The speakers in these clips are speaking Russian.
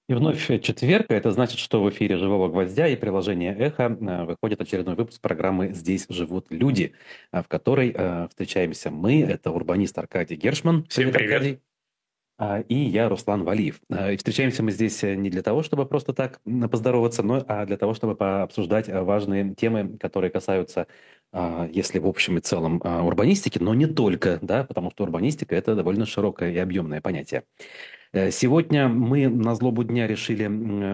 И вновь четверг, а это значит, что в эфире «Живого гвоздя» и приложение «Эхо» выходит очередной выпуск программы «Здесь живут люди», в которой встречаемся мы. Это урбанист Аркадий Гершман. Всем Привет, привет. Аркадий. И я, Руслан Валиев. И встречаемся мы здесь не для того, чтобы просто так поздороваться, но для того, чтобы пообсуждать важные темы, которые касаются, если в общем и целом, урбанистики, но не только, да, потому что урбанистика– это довольно широкое и объемное понятие. Сегодня мы на злобу дня решили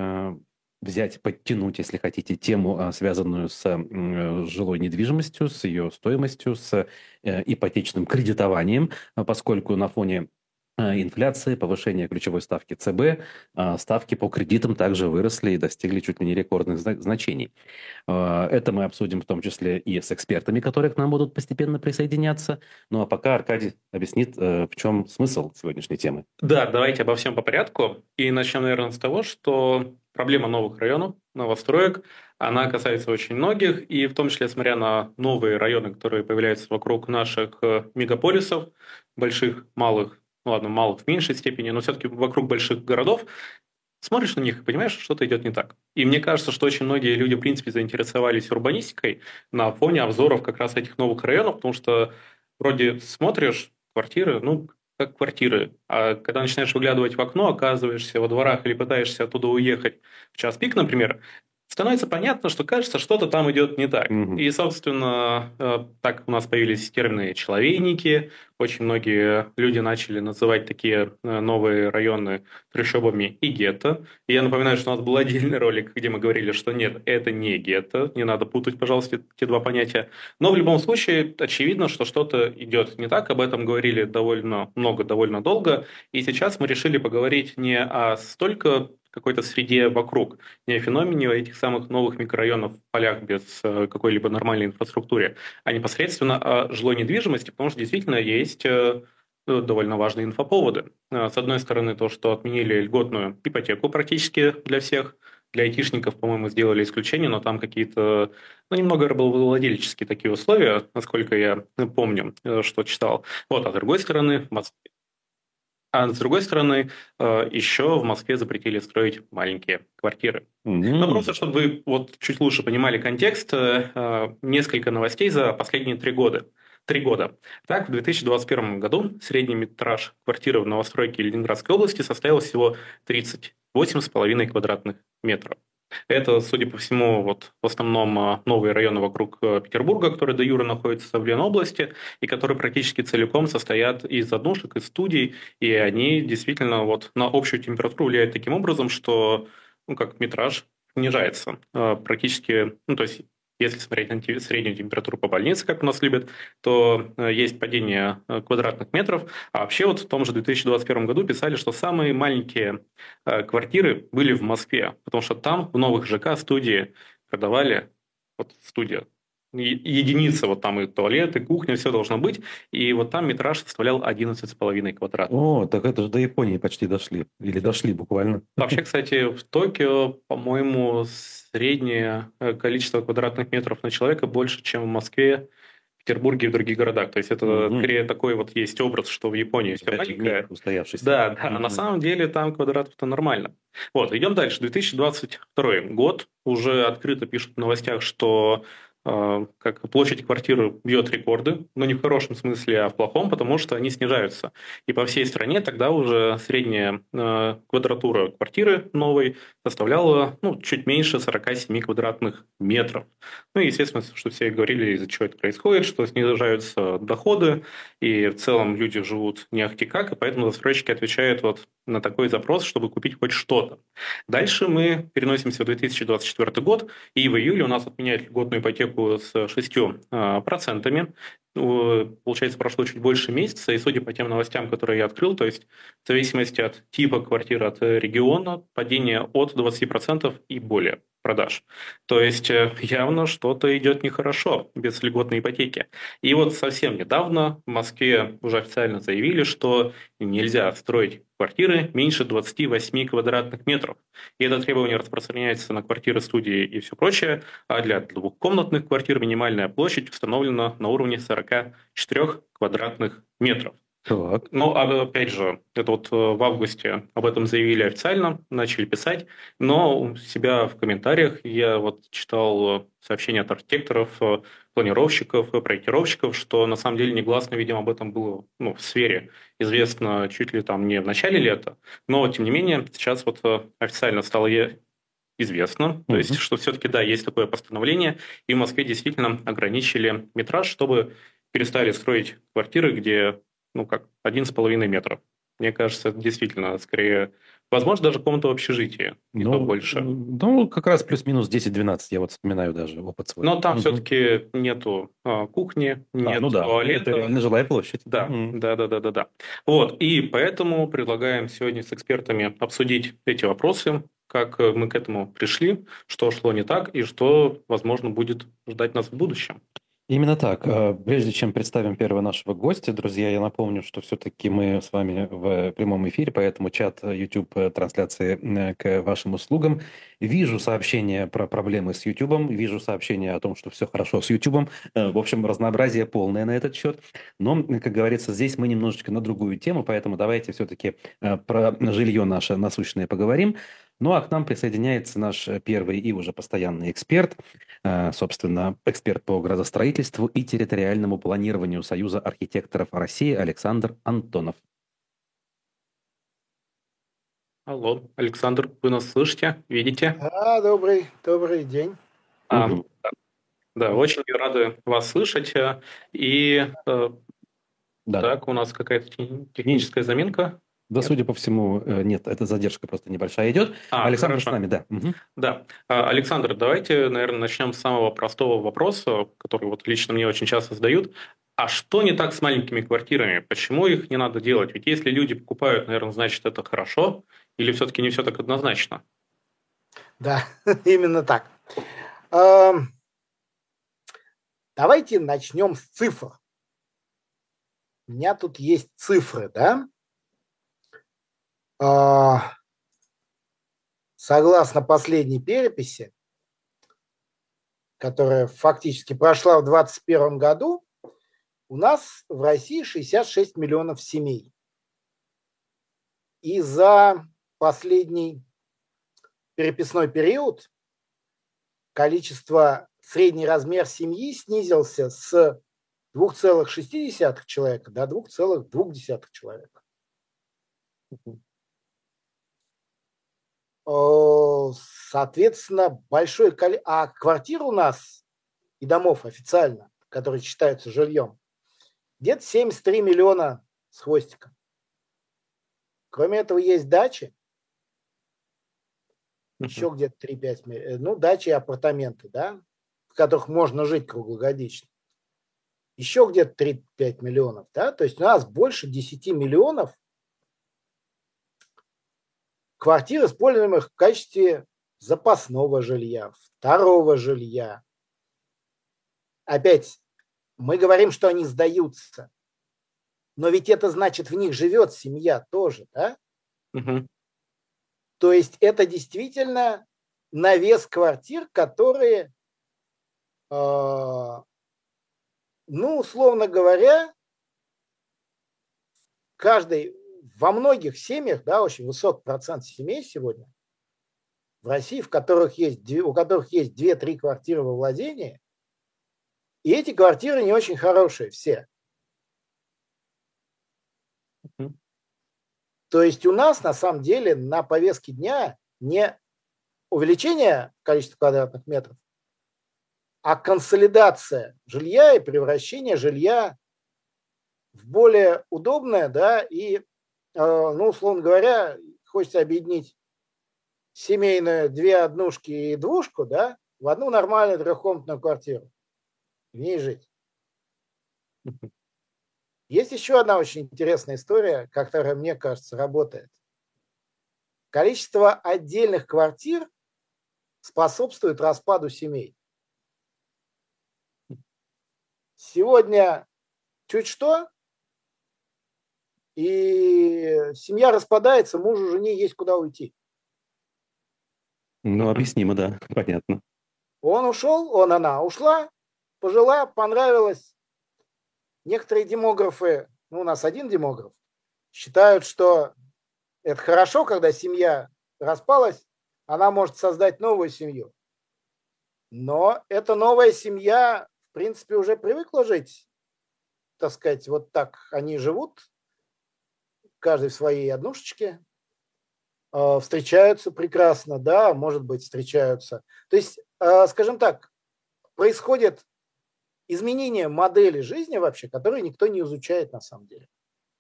взять, подтянуть, если хотите, тему, связанную с жилой недвижимостью, с ее стоимостью, с ипотечным кредитованием, поскольку на фоне инфляции, повышения ключевой ставки ЦБ, ставки по кредитам также выросли и достигли чуть ли не рекордных значений. Это мы обсудим в том числе и с экспертами, которые к нам будут постепенно присоединяться. Ну а пока Аркадий объяснит, в чем смысл сегодняшней темы. Да, давайте обо всем по порядку. И начнем, наверное, с того, что проблема новых районов, новостроек, она касается очень многих, и в том числе, смотря на новые районы, которые появляются вокруг наших мегаполисов, больших, малых, ну ладно, малых в меньшей степени, но все-таки вокруг больших городов, смотришь на них и понимаешь, что что-то идет не так. И мне кажется, что очень многие люди, в принципе, заинтересовались урбанистикой на фоне обзоров как раз этих новых районов, потому что вроде смотришь квартиры, ну, как квартиры, а когда начинаешь выглядывать в окно, оказываешься во дворах или пытаешься оттуда уехать в час пик, например, становится понятно, что кажется, что-то там идет не так. Мгм. И, собственно, так у нас появились термины «человейники», очень многие люди начали называть такие новые районы трущобами и гетто. И я напоминаю, что у нас был отдельный ролик, где мы говорили, что нет, это не гетто, не надо путать, пожалуйста, эти два понятия. Но в любом случае, очевидно, что что-то идет не так, об этом говорили довольно много, довольно долго. И сейчас мы решили поговорить не о столько какой-то среде вокруг, не о феномене этих самых новых микрорайонов в полях без какой-либо нормальной инфраструктуры, а непосредственно о жилой недвижимости, потому что действительно есть довольно важные инфоповоды. С одной стороны, то, что отменили льготную ипотеку практически для всех. Для айтишников, по-моему, сделали исключение, но там какие-то, ну, немного рабовладельческие такие условия, насколько я помню, что читал. Вот, а с другой стороны, еще в Москве запретили строить маленькие квартиры. Но просто, М. чтобы вы вот чуть лучше понимали контекст, несколько новостей за последние 3 года. 3 года. Так, в 2021 году средний метраж квартиры в новостройке Ленинградской области составил всего 38,5 квадратных метров. Это, судя по всему, вот в основном новые районы вокруг Петербурга, которые до юра находятся в Ленобласти, и которые практически целиком состоят из однушек, из студий, и они действительно вот на общую температуру влияют таким образом, что ну, как метраж снижается. Практически, ну, то есть если смотреть на среднюю температуру по больнице, как у нас любят, то есть падение квадратных метров. А вообще вот в том же 2021 году писали, что самые маленькие квартиры были в Москве, потому что там в новых ЖК студии продавали, вот студия, единица, вот там и туалет, и кухня, все должно быть, и вот там метраж составлял 11,5 квадратных. О, так это же до Японии почти дошли. Или дошли буквально. Вообще, кстати, в Токио, по-моему, среднее количество квадратных метров на человека больше, чем в Москве, Петербурге и в других городах. То есть это Мгм. скорее такой вот есть образ, что в Японии все Опять же, миф маленькое. устоявшийся. Да, да, а на Мгм. самом деле там квадратов-то нормально. Вот, идем дальше. 2022 год. Уже открыто пишут в новостях, что как площадь квартиры бьет рекорды, но не в хорошем смысле, а в плохом, потому что они снижаются. И по всей стране тогда уже средняя квадратура квартиры новой составляла ну, чуть меньше 47 квадратных метров. Ну и естественно, что все говорили, из-за чего это происходит, что снижаются доходы, и в целом люди живут не ахти как, и поэтому застройщики отвечают вот на такой запрос, чтобы купить хоть что-то. Дальше мы переносимся в 2024 год, и в июле у нас отменяют льготную ипотеку с 6%. Получается, прошло чуть больше месяца, и судя по тем новостям, которые я открыл, то есть в зависимости от типа квартиры, от региона, падение от 20% и более продаж. То есть явно что-то идет нехорошо без льготной ипотеки. И вот совсем недавно в Москве уже официально заявили, что нельзя строить квартиры меньше 28 квадратных метров. И это требование распространяется на квартиры, студии и все прочее, а для двухкомнатных квартир минимальная площадь установлена на уровне 44 квадратных метров. Так. Ну, а опять же, это вот в августе об этом заявили официально, начали писать, но у себя в комментариях я вот читал сообщения от архитекторов, планировщиков, проектировщиков, что на самом деле негласно, видимо, об этом было, ну, в сфере известно чуть ли там не в начале лета, но тем не менее сейчас вот официально стало известно, то есть, Мгм. что все-таки, да, есть такое постановление, и в Москве действительно ограничили метраж, чтобы перестали строить квартиры, где, ну, как 1,5 метра. Мне кажется, это действительно скорее, возможно, даже комната в общежитии, и то Ну, больше. ну, как раз плюс-минус 10-12, я вот вспоминаю даже опыт свой. Но там Мгм. все-таки нету кухни, Ну нет да, это туалета. реально жилая площадь. Да, да, да, да, да, да. Вот, и поэтому предлагаем сегодня с экспертами обсудить эти вопросы, как мы к этому пришли, что шло не так и что, возможно, будет ждать нас в будущем. Именно так. Прежде чем представим первого нашего гостя, друзья, я напомню, что все-таки мы с вами в прямом эфире, поэтому чат YouTube трансляции к вашим услугам. Вижу сообщения про проблемы с YouTube, вижу сообщения о том, что все хорошо с YouTube. В общем, разнообразие полное на этот счет. Но, как говорится, здесь мы немножечко на другую тему, поэтому давайте все-таки про жилье наше насущное поговорим. Ну а к нам присоединяется наш первый и уже постоянный эксперт, собственно, эксперт по градостроительству и территориальному планированию Союза архитекторов России Александр Антонов. Алло, Александр, вы нас слышите, видите? Добрый день. А, Мгм. да, очень рады вас слышать. И Да. так, у нас какая-то И- техническая заминка. да, Нет? судя по всему, нет, эта задержка просто небольшая идет. Александр с Хорошо. нами, да. Мгм. Да. Александр, давайте, наверное, начнем с самого простого вопроса, который вот лично мне очень часто задают. А что не так с маленькими квартирами? Почему их не надо делать? Ведь если люди покупают, наверное, значит, это хорошо, или все-таки не все так однозначно? Да, именно так. Ам, Давайте начнем с цифр. У меня тут есть цифры, да? А, Согласно последней переписи, которая фактически прошла в 2021 году, у нас в России 66 миллионов семей. И за последний переписной период средний размер семьи снизился с 2,6 человека до 2,2 человека. Соответственно, большое количество... А квартир у нас и домов официально, которые считаются жильем, где-то 73 миллиона с хвостиком. Кроме этого, есть дачи, еще где-то 3-5 миллионов. Ну, дачи и апартаменты, да, в которых можно жить круглогодично. Еще где-то 3-5 миллионов, да, то есть у нас больше 10 миллионов квартир, используемых в качестве запасного жилья, второго жилья. Опять, мы говорим, что они сдаются, но ведь это значит, в них живет семья тоже, да? Угу. То есть это действительно навес квартир, которые, ну, условно говоря, во многих семьях, да, очень высокий процент семей сегодня в России, у которых есть 2-3 квартиры во владении, и эти квартиры не очень хорошие все. То есть у нас на самом деле на повестке дня не увеличение количества квадратных метров, а консолидация жилья и превращение жилья в более удобное, да, и, ну, условно говоря, хочется объединить семейную 2 однушки и двушку, да, в одну нормальную трехкомнатную квартиру, в ней жить. Есть еще одна очень интересная история, которая, мне кажется, работает. Количество отдельных квартир способствует распаду семей. Сегодня чуть что, и семья распадается, мужу, жене есть куда уйти. Ну, объяснимо, да, понятно. Он ушел, она ушла, пожила, понравилось. Некоторые демографы у нас один демограф, считают, что это хорошо, когда семья распалась, она может создать новую семью. Но эта новая семья, в принципе, уже привыкла жить, так сказать, вот так они живут, каждый в своей однушечке, встречаются прекрасно, да, может быть, встречаются. То есть, скажем так, происходит изменение модели жизни вообще, которые никто не изучает на самом деле.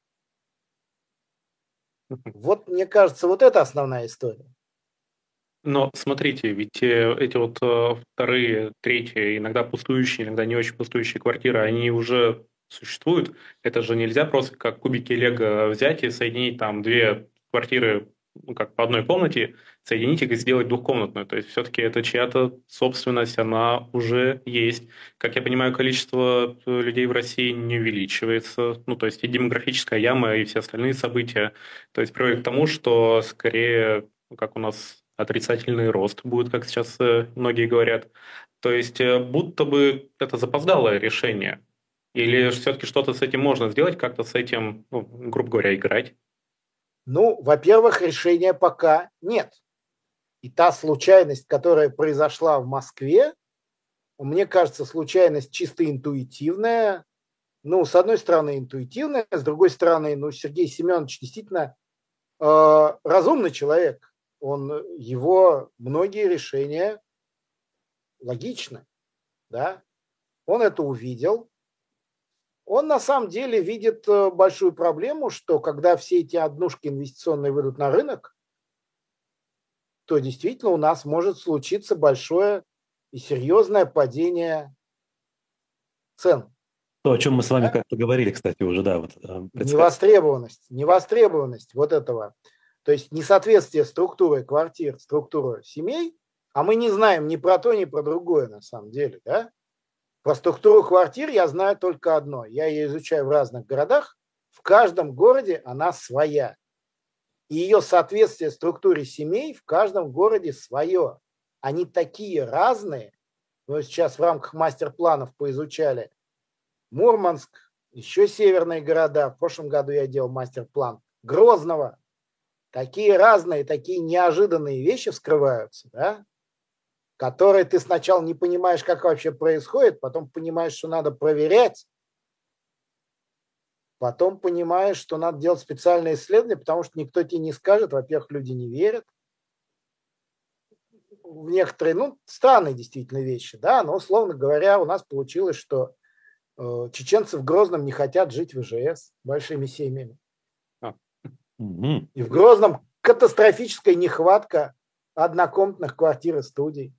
Вот, мне кажется, вот это основная история. Но смотрите, ведь эти вот вторые, третьи, иногда пустующие, иногда не очень пустующие квартиры, они уже существуют. Это же нельзя просто как кубики Лего взять и соединить там две квартиры, ну, как по одной комнате, соединить их и сделать двухкомнатную. То есть все-таки это чья-то собственность, она уже есть. Как я понимаю, количество людей в России не увеличивается. Ну, то есть и демографическая яма, и все остальные события. То есть приводит к тому, что скорее, как у нас отрицательный рост будет, как сейчас многие говорят. То есть будто бы это запоздалое решение. Или все-таки что-то с этим можно сделать, как-то с этим, ну, грубо говоря, играть? Ну, во-первых, решения пока нет. И та случайность, которая произошла в Москве, мне кажется, случайность чисто интуитивная. Ну, с одной стороны, интуитивная, с другой стороны, ну, Сергей Семенович действительно разумный человек. Его многие решения логичны, да. Он это увидел. Он на самом деле видит большую проблему, что когда все эти однушки инвестиционные выйдут на рынок, то действительно у нас может случиться большое и серьезное падение цен. То, о чем мы с вами Да? как-то говорили, кстати, уже, да. Вот, Невостребованность вот этого. То есть несоответствие структуры квартир, структуры семей, а мы не знаем ни про то, ни про другое на самом деле. Да? Про структуру квартир я знаю только одно. Я ее изучаю в разных городах. В каждом городе она своя. И ее соответствие структуре семей в каждом городе свое. Они такие разные. Мы сейчас в рамках мастер-планов поизучали Мурманск, еще северные города. В прошлом году я делал мастер-план Грозного. Такие разные, такие неожиданные вещи вскрываются, да? Которые ты сначала не понимаешь, как вообще происходит, потом понимаешь, что надо проверять, потом понимаешь, что надо делать специальные исследования, потому что никто тебе не скажет, во-первых, люди не верят. В некоторые, странные действительно вещи, да, но, условно говоря, у нас получилось, что чеченцы в Грозном не хотят жить в ИЖС большими семьями. И в Грозном катастрофическая нехватка однокомнатных квартир и студий.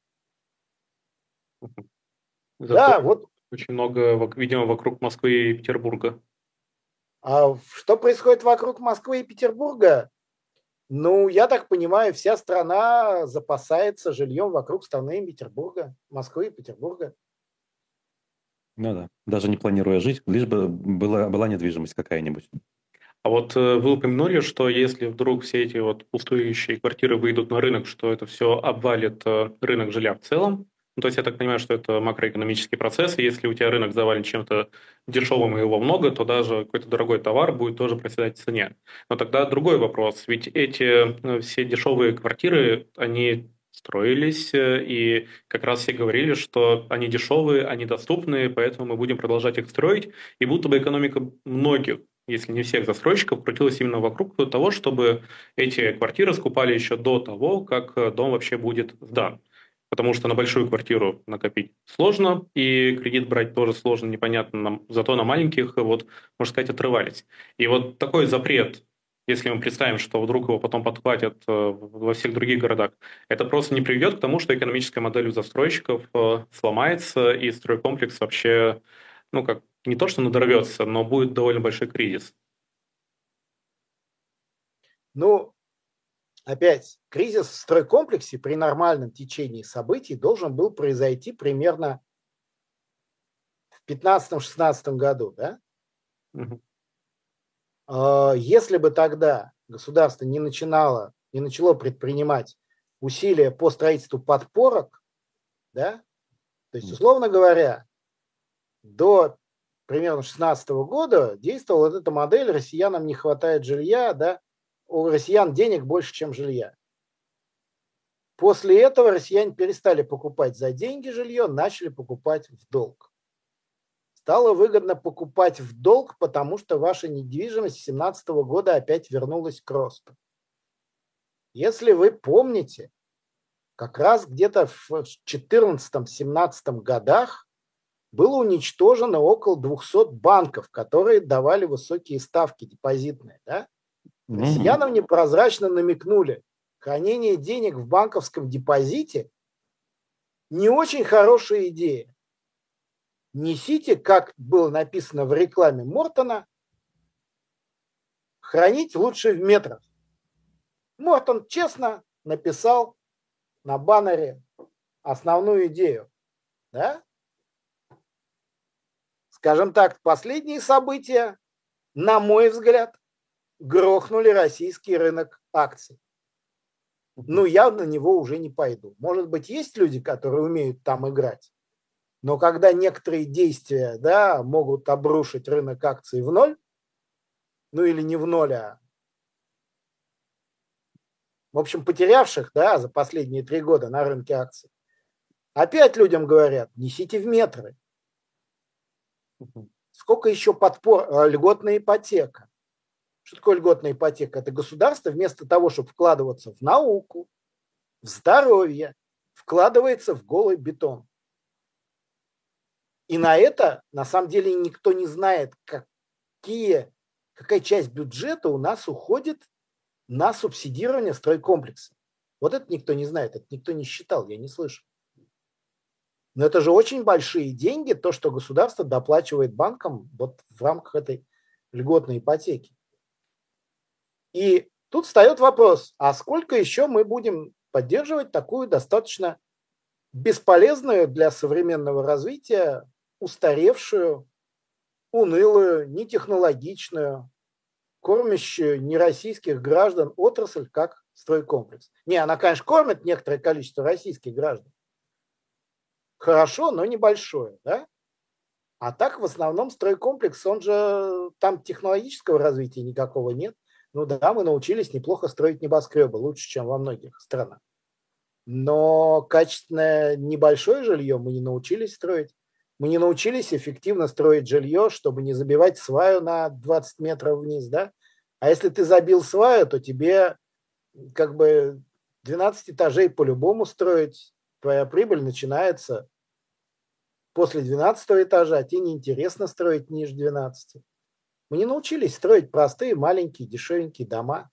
Зато да, вот. Очень много, видимо, вокруг Москвы и Петербурга. А что происходит вокруг Москвы и Петербурга? Ну, я так понимаю, вся страна запасается жильем вокруг страны Петербурга, Москвы и Петербурга. Ну да, даже не планируя жить, лишь бы была недвижимость какая-нибудь. А вот вы упомянули, что если вдруг все эти вот пустующие квартиры выйдут на рынок, что это все обвалит рынок жилья в целом. Ну, то есть я так понимаю, что это макроэкономический процесс, и если у тебя рынок завален чем-то дешевым и его много, то даже какой-то дорогой товар будет тоже проседать в цене. Но тогда другой вопрос, ведь эти все дешевые квартиры, они строились, и как раз все говорили, что они дешевые, они доступные, поэтому мы будем продолжать их строить, и будто бы экономика многих, если не всех застройщиков, крутилась именно вокруг того, чтобы эти квартиры скупали еще до того, как дом вообще будет сдан. Потому что на большую квартиру накопить сложно, и кредит брать тоже сложно, непонятно. Зато на маленьких, вот, можно сказать, отрывались. И вот такой запрет, если мы представим, что вдруг его потом подхватят во всех других городах, это просто не приведет к тому, что экономическая модель у застройщиков сломается, и стройкомплекс вообще, ну, как не то что надорвется, но будет довольно большой кризис. Ну, опять, кризис в стройкомплексе при нормальном течении событий должен был произойти примерно в 2015-2016 году, да? Угу. Если бы тогда государство не начало предпринимать усилия по строительству подпорок, да, то есть, условно говоря, до примерно 2016 года действовала вот эта модель: россиянам не хватает жилья, да, у россиян денег больше, чем жилья. После этого россияне перестали покупать за деньги жилье, начали покупать в долг. Стало выгодно покупать в долг, потому что ваша недвижимость с 2017 года опять вернулась к росту. Если вы помните, как раз где-то в 2014-2017 годах было уничтожено около 200 банков, которые давали высокие ставки депозитные. Да? Россиянам непрозрачно намекнули: хранение денег в банковском депозите не очень хорошая идея. Несите, как было написано в рекламе Мортона, хранить лучше в метрах. Мортон честно написал на баннере основную идею. Да? Скажем так, последние события, на мой взгляд, грохнули российский рынок акций. Ну, я на него уже не пойду. Может быть, есть люди, которые умеют там играть, но когда некоторые действия, да, могут обрушить рынок акций в ноль, ну или не в ноль, а в общем, потерявших, да, за последние 3 года на рынке акций, опять людям говорят: несите в метры. Сколько еще льготная ипотека? Что такое льготная ипотека? Это государство вместо того, чтобы вкладываться в науку, в здоровье, вкладывается в голый бетон. И на это, на самом деле, никто не знает, какая часть бюджета у нас уходит на субсидирование стройкомплекса. Вот это никто не знает, это никто не считал, я не слышу. Но это же очень большие деньги, то, что государство доплачивает банкам вот в рамках этой льготной ипотеки. И тут встает вопрос: а сколько еще мы будем поддерживать такую достаточно бесполезную для современного развития, устаревшую, унылую, нетехнологичную, кормящую нероссийских граждан отрасль, как стройкомплекс? Не, она, конечно, кормит некоторое количество российских граждан. Хорошо, но небольшое, да? А так, в основном, стройкомплекс, он же, там технологического развития никакого нет. Ну да, мы научились неплохо строить небоскребы, лучше, чем во многих странах. Но качественное небольшое жилье мы не научились строить. Мы не научились эффективно строить жилье, чтобы не забивать сваю на 20 метров вниз, да? А если ты забил сваю, то тебе как бы 12 этажей по-любому строить. Твоя прибыль начинается после 12 этажа, тебе неинтересно строить ниже 12. Мы не научились строить простые, маленькие, дешевенькие дома.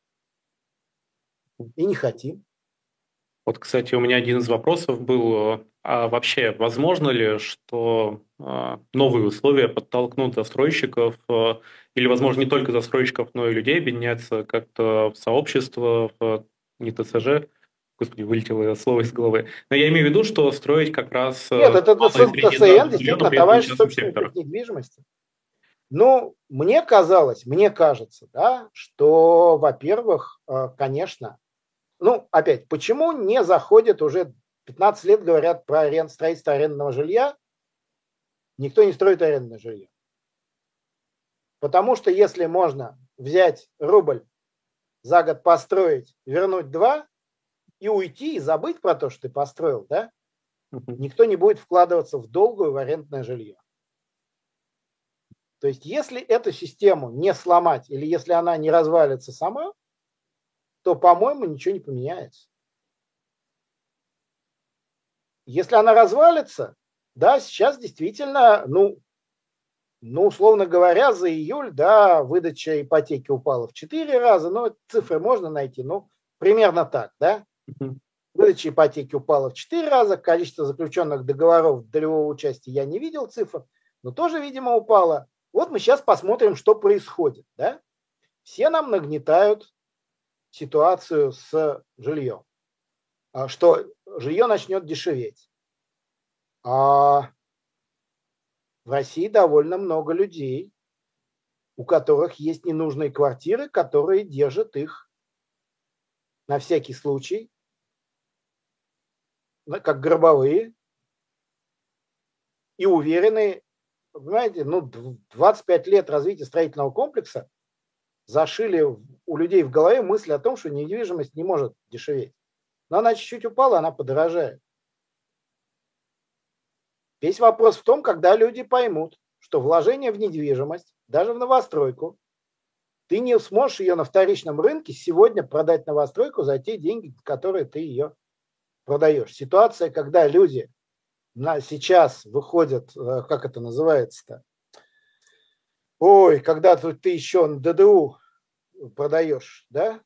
И не хотим. Вот, кстати, у меня один из вопросов был, а вообще возможно ли, что новые условия подтолкнут застройщиков, или, возможно, не только застройщиков, но и людей объединяться как-то в сообщество, не ТСЖ, господи, вылетело слово из головы, но я имею в виду, что строить как раз Нет, это малое и среднее ТСН, жилье, действительно, но при этом товарищ частном собственников секторе. недвижимости. Ну, мне кажется, да, что, во-первых, конечно, ну, опять, почему не заходят уже 15 лет, говорят про строительство арендного жилья, никто не строит арендное жилье. Потому что если можно взять рубль, за год построить, вернуть 2 и уйти, и забыть про то, что ты построил, да, никто не будет вкладываться в долгую в арендное жилье. То есть, если эту систему не сломать, или если она не развалится сама, то, по-моему, ничего не поменяется. Если она развалится, да, сейчас действительно, ну, условно говоря, за июль, да, выдача ипотеки упала в 4 раза, но цифры можно найти, ну, примерно так, да. Выдача ипотеки упала в 4 раза, количество заключенных договоров долевого участия я не видел цифр, но тоже, видимо, упало. Вот мы сейчас посмотрим, что происходит, да. Все нам нагнетают ситуацию с жильем, что жилье начнет дешеветь. А в России довольно много людей, у которых есть ненужные квартиры, которые держат их на всякий случай, как гробовые, и уверены понимаете, 25 лет развития строительного комплекса зашили у людей в голове мысль о том, что недвижимость не может дешеветь. Но она чуть-чуть упала, она подорожает. Весь вопрос в том, когда люди поймут, что вложение в недвижимость, даже в новостройку, ты не сможешь ее на вторичном рынке сегодня продать новостройку за те деньги, за которые ты ее продаешь. Ситуация, когда люди сейчас выходят, как это называется-то? Ой, когда ты еще на ДДУ продаешь, да?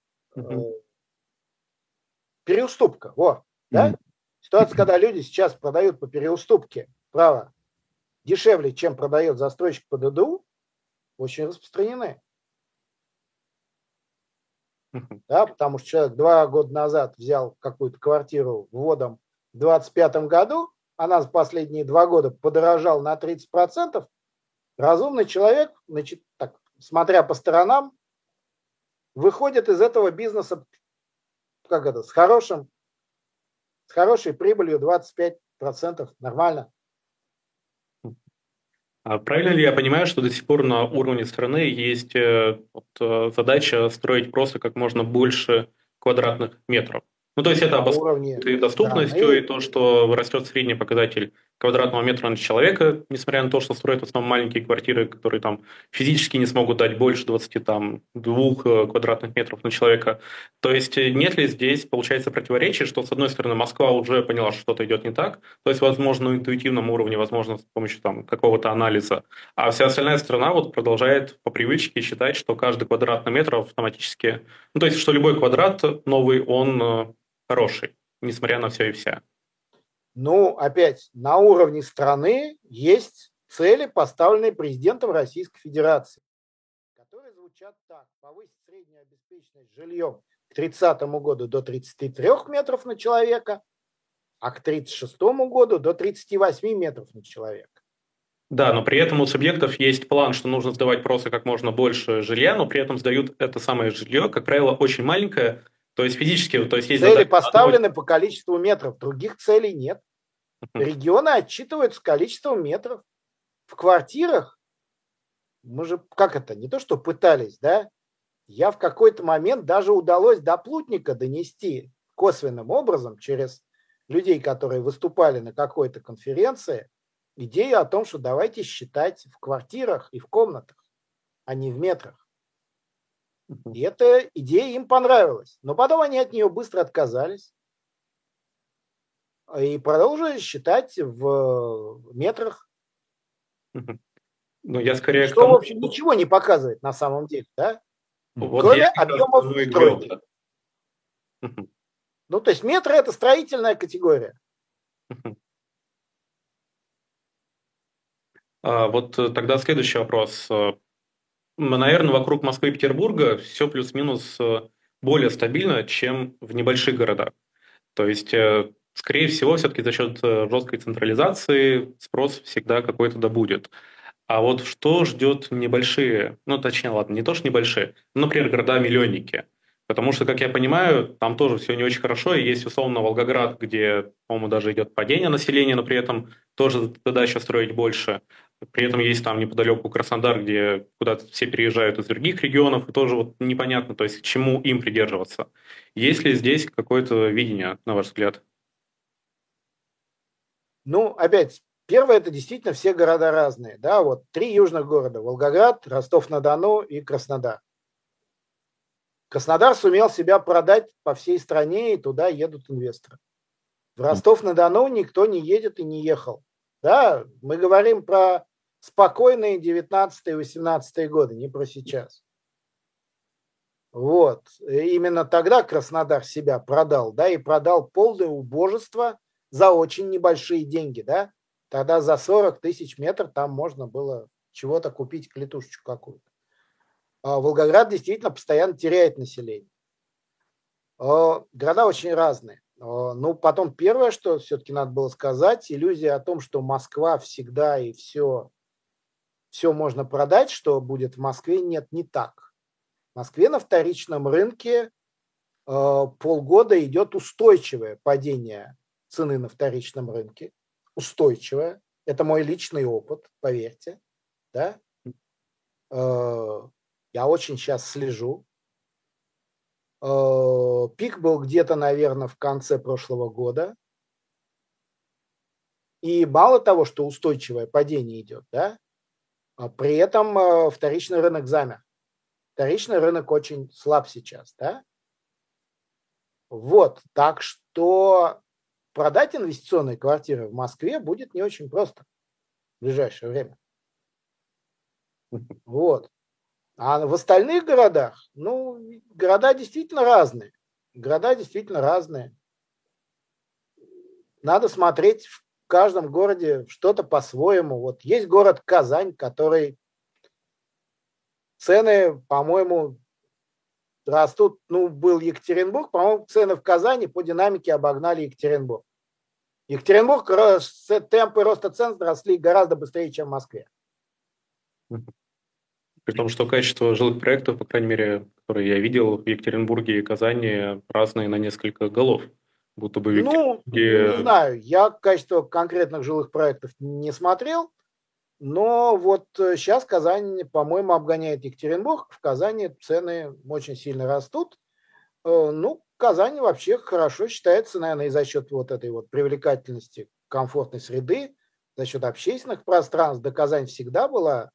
Переуступка, да? Ситуация, когда люди сейчас продают по переуступке право дешевле, чем продает застройщик по ДДУ, очень распространены. Да, потому что человек 2 года назад взял какую-то квартиру вводом в 2025 году, она за последние 2 года подорожала на 30%. Разумный человек, значит, так, смотря по сторонам, выходит из этого бизнеса с хорошей прибылью 25%. Нормально. А правильно ли я понимаю, что до сих пор на уровне страны есть задача строить просто как можно больше квадратных метров? Ну, то есть это обусловлено и доступностью, и то, что растет средний показатель квадратного метра на человека, несмотря на то, что строят в основном маленькие квартиры, которые там физически не смогут дать больше 22 квадратных метров на человека. То есть нет ли здесь, получается, противоречия, что, с одной стороны, Москва уже поняла, что что-то идет не так, то есть, возможно, на интуитивном уровне, возможно, с помощью там какого-то анализа, а вся остальная страна вот продолжает по привычке считать, что каждый квадратный метр автоматически, ну, то есть, что любой квадрат новый, он хороший, несмотря на все и вся. Ну, опять, на уровне страны есть цели, поставленные президентом Российской Федерации, которые звучат так. Повысить среднюю обеспеченность жильем к 30 году до 33 метров на человека, а к 36 году до 38 метров на человека. Да, но при этом у субъектов есть план, что нужно сдавать просто как можно больше жилья, но при этом сдают это самое жилье, как правило, очень маленькое, то есть физически, то есть цели поставлены по количеству метров, других целей нет. Регионы отчитываются количеством метров. В квартирах мы же, не то что пытались, да, я в какой-то момент даже удалось до Плутника донести косвенным образом через людей, которые выступали на какой-то конференции, идею о том, что давайте считать в квартирах и в комнатах, а не в метрах. И эта идея им понравилась. Но потом они от нее быстро отказались и продолжили считать в метрах. Ну, я скорее что, в общем, ничего не показывает на самом деле, да? Вот кроме объемов стройки. Ну, то есть метры – это строительная категория. Вот тогда следующий вопрос. Наверное, вокруг Москвы и Петербурга все плюс-минус более стабильно, чем в небольших городах. То есть, скорее всего, все-таки за счет жесткой централизации спрос всегда какой-то да будет. А вот что ждет небольшие, ну, точнее, ладно, не то, что небольшие, например, города-миллионники. Потому что, как я понимаю, там тоже все не очень хорошо, и есть условно Волгоград, где, по-моему, даже идет падение населения, но при этом тоже задача строить больше. При этом есть там неподалеку Краснодар, где куда-то все переезжают из других регионов, и тоже вот непонятно, то есть к чему им придерживаться. Есть ли здесь какое-то видение, на ваш взгляд? Ну, опять, первое, это действительно все города разные. Да? Вот 3 южных города: Волгоград, Ростов-на-Дону и Краснодар. Краснодар сумел себя продать по всей стране, и туда едут инвесторы. В Ростов-на-Дону никто не едет и не ехал. Да, мы говорим про спокойные 19-18 годы, не про сейчас. Вот. Именно тогда Краснодар себя продал, да, и продал полное убожество за очень небольшие деньги, да. Тогда за 40 тысяч метров там можно было чего-то купить, клетушечку какую-то. А Волгоград действительно постоянно теряет население. Города очень разные. Ну, потом первое, что все-таки надо было сказать, иллюзия о том, что Москва всегда и все можно продать, что будет в Москве, нет, не так. В Москве на вторичном рынке полгода идет устойчивое падение цены на вторичном рынке. Устойчивое. Это мой личный опыт, поверьте. Да? Я очень сейчас слежу. Пик был где-то, наверное, в конце прошлого года. И мало того, что устойчивое падение идет, да, при этом вторичный рынок замер. Вторичный рынок очень слаб сейчас, да. Вот, так что продать инвестиционные квартиры в Москве будет не очень просто в ближайшее время. Вот. А в остальных городах, ну, города действительно разные. Города действительно разные. Надо смотреть в каждом городе что-то по-своему. Вот есть город Казань, который цены, по-моему, растут. Ну, был Екатеринбург, по-моему, цены в Казани по динамике обогнали Екатеринбург. Екатеринбург, темпы роста цен росли гораздо быстрее, чем в Москве. При том, что качество жилых проектов, по крайней мере, которые я видел в Екатеринбурге и Казани, разные на несколько голов. Будто бы в Екатеринбурге... Ну, не знаю, я качество конкретных жилых проектов не смотрел, но вот сейчас Казань, по-моему, обгоняет Екатеринбург. В Казани цены очень сильно растут. Ну, Казань вообще хорошо считается, наверное, и за счет вот этой вот привлекательности комфортной среды, за счет общественных пространств. Да, Казань всегда была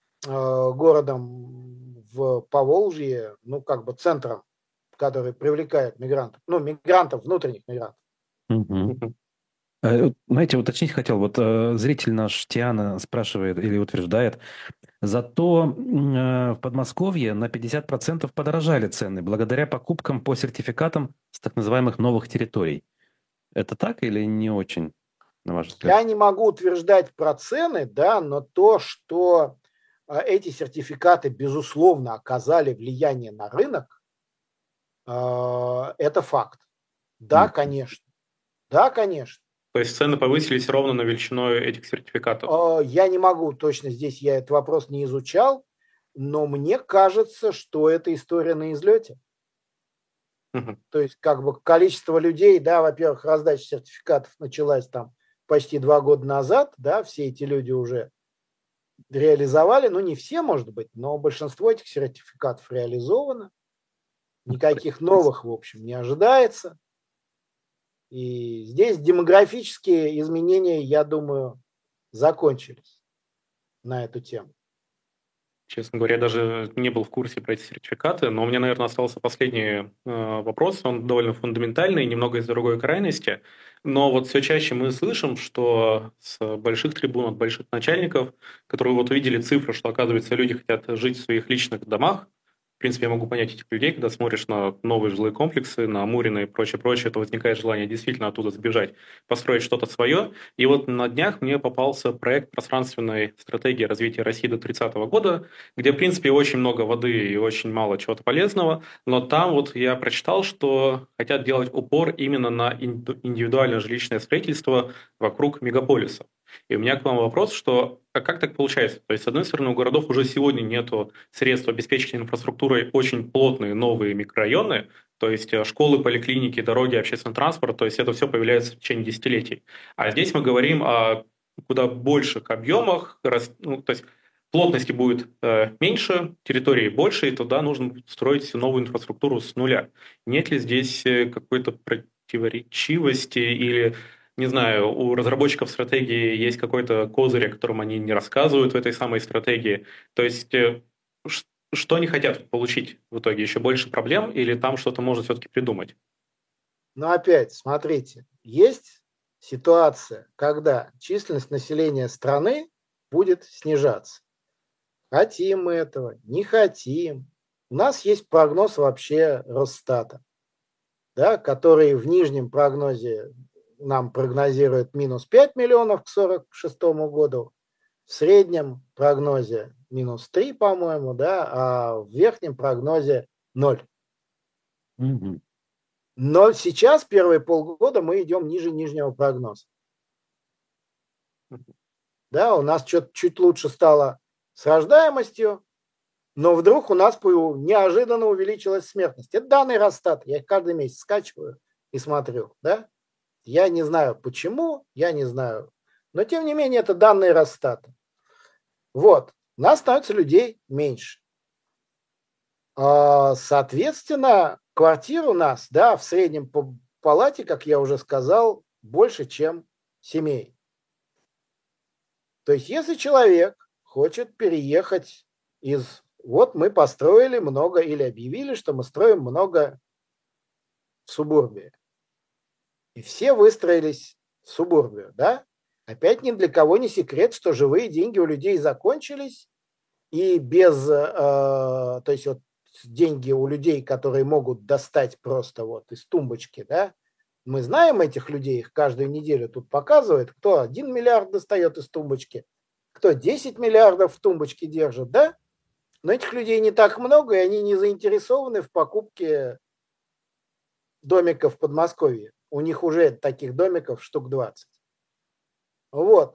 городом в Поволжье, ну, как бы центром, который привлекает мигрантов, ну, мигрантов, внутренних мигрантов. Угу. Знаете, уточнить хотел, вот зритель наш Тиана спрашивает или утверждает, зато в Подмосковье на 50% подорожали цены благодаря покупкам по сертификатам с так называемых новых территорий. Это так или не очень, на ваш взгляд? Я не могу утверждать про цены, да, но то, что эти сертификаты, безусловно, оказали влияние на рынок, это факт. Да, конечно. Да, конечно. То есть цены повысились ровно на величину этих сертификатов? Я не могу точно, здесь я этот вопрос не изучал, но мне кажется, что эта история на излете. То есть как бы количество людей, да, во-первых, раздача сертификатов началась там почти 2 года назад, да, все эти люди уже реализовали, ну не все, может быть, но большинство этих сертификатов реализовано, никаких новых, в общем, не ожидается. И здесь демографические изменения, я думаю, закончились на эту тему. Честно говоря, я даже не был в курсе про эти сертификаты, но у меня, наверное, остался последний вопрос, он довольно фундаментальный, немного из другой крайности, но вот все чаще мы слышим, что с больших трибун от больших начальников, которые вот увидели цифры, что, оказывается, люди хотят жить в своих личных домах. В принципе, я могу понять этих людей, когда смотришь на новые жилые комплексы, на Амурина и прочее, то возникает желание действительно оттуда сбежать, построить что-то свое. И вот на днях мне попался проект пространственной стратегии развития России до 30-го года, где, в принципе, очень много воды и очень мало чего-то полезного, но там вот я прочитал, что хотят делать упор именно на индивидуальное жилищное строительство вокруг мегаполиса. И у меня к вам вопрос, что как так получается? То есть, с одной стороны, у городов уже сегодня нет средств обеспечения инфраструктурой очень плотные новые микрорайоны, то есть школы, поликлиники, дороги, общественный транспорт, то есть это все появляется в течение десятилетий. А здесь мы говорим о куда больших объемах, ну, то есть плотности будет меньше, территории больше, и туда нужно строить всю новую инфраструктуру с нуля. Нет ли здесь какой-то противоречивости или, не знаю, у разработчиков стратегии есть какой-то козырь, о котором они не рассказывают в этой самой стратегии? То есть что они хотят получить в итоге? Еще больше проблем или там что-то можно все-таки придумать? Но опять, смотрите, есть ситуация, когда численность населения страны будет снижаться. Хотим мы этого, не хотим. У нас есть прогноз вообще Росстата, да, который в нижнем прогнозе нам прогнозирует минус 5 миллионов к 1946 году, в среднем прогнозе минус 3, по-моему, да, а в верхнем прогнозе 0. Угу. Но сейчас, первые полгода, мы идем ниже нижнего прогноза. Да, у нас что-то чуть лучше стало с рождаемостью, но вдруг у нас неожиданно увеличилась смертность. Это данные Росстата, я их каждый месяц скачиваю и смотрю, да. Я не знаю почему, я не знаю, Но, тем не менее, это данные Росстата. Вот. У нас становится людей меньше. Соответственно, квартир у нас, да, в среднем по палате, как я уже сказал, больше, чем семей. То есть, если человек хочет переехать из... Вот мы построили много или объявили, что мы строим много в субурбии. И все выстроились в субурбию, да? Опять ни для кого не секрет, что живые деньги у людей закончились, и без... то есть, вот деньги у людей, которые могут достать просто вот из тумбочки, да? Мы знаем этих людей, их каждую неделю тут показывают, кто 1 миллиард достает из тумбочки, кто 10 миллиардов в тумбочке держит, да? Но этих людей не так много, и они не заинтересованы в покупке домиков в Подмосковье. У них уже таких домиков штук 20. Вот.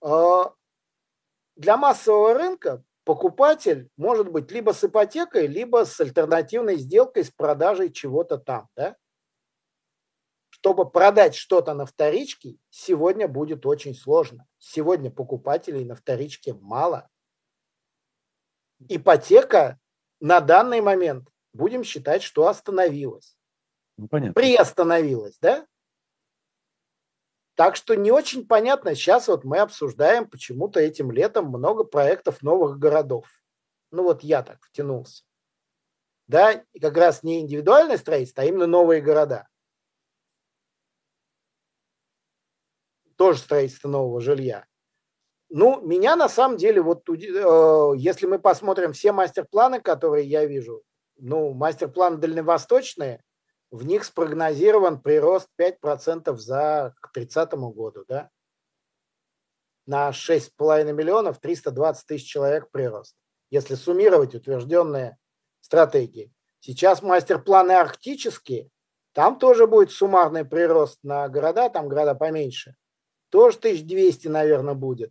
Для массового рынка покупатель может быть либо с ипотекой, либо с альтернативной сделкой с продажей чего-то там, да? Чтобы продать что-то на вторичке, сегодня будет очень сложно. Сегодня покупателей на вторичке мало. Ипотека на данный момент, будем считать, что остановилась. Ну, понятно. Приостановилась, да? Так что не очень понятно. Сейчас вот мы обсуждаем почему-то этим летом много проектов новых городов. Ну вот я так втянулся. Да, и как раз не индивидуальное строительство, а именно новые города. Тоже строительство нового жилья. Ну, меня на самом деле, вот если мы посмотрим все мастер-планы, которые я вижу, ну, мастер-планы дальневосточные, в них спрогнозирован прирост 5% к 30 году, да? На 6,5 миллионов 320 тысяч человек прирост, если суммировать утвержденные стратегии. Сейчас мастер-планы арктические, там тоже будет суммарный прирост на города, там города поменьше, тоже 1200, наверное, будет.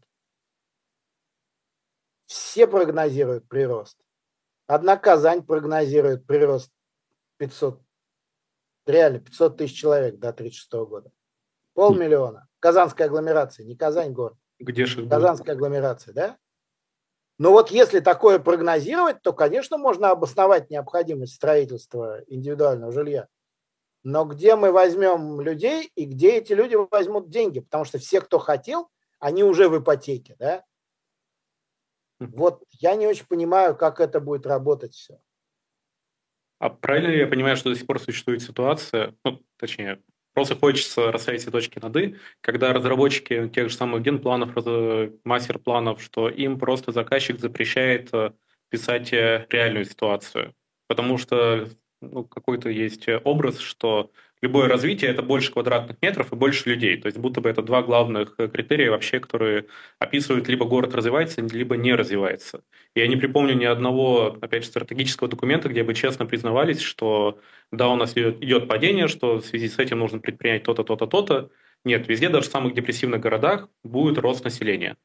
Все прогнозируют прирост. Одна Казань прогнозирует прирост 500, реально 500 тысяч человек до 1936 года. 500 000. Казанская агломерация, не Казань город. Где же Казанская агломерация, да? Но вот если такое прогнозировать, то, конечно, можно обосновать необходимость строительства индивидуального жилья. Но где мы возьмем людей и где эти люди возьмут деньги? Потому что все, кто хотел, они уже в ипотеке, да? Вот я не очень понимаю, как это будет работать все. А правильно ли я понимаю, что до сих пор существует ситуация, ну, точнее, просто хочется расставить все точки над «и», когда разработчики тех же самых генпланов, мастер-планов, что им просто заказчик запрещает писать реальную ситуацию, потому что ну, какой-то есть образ, что любое развитие – это больше квадратных метров и больше людей. То есть будто бы это два главных критерия вообще, которые описывают, либо город развивается, либо не развивается. Я не припомню ни одного, опять же, стратегического документа, где бы честно признавались, что да, у нас идет падение, что в связи с этим нужно предпринять то-то, то-то, то-то. Нет, везде, даже в самых депрессивных городах, будет рост населения.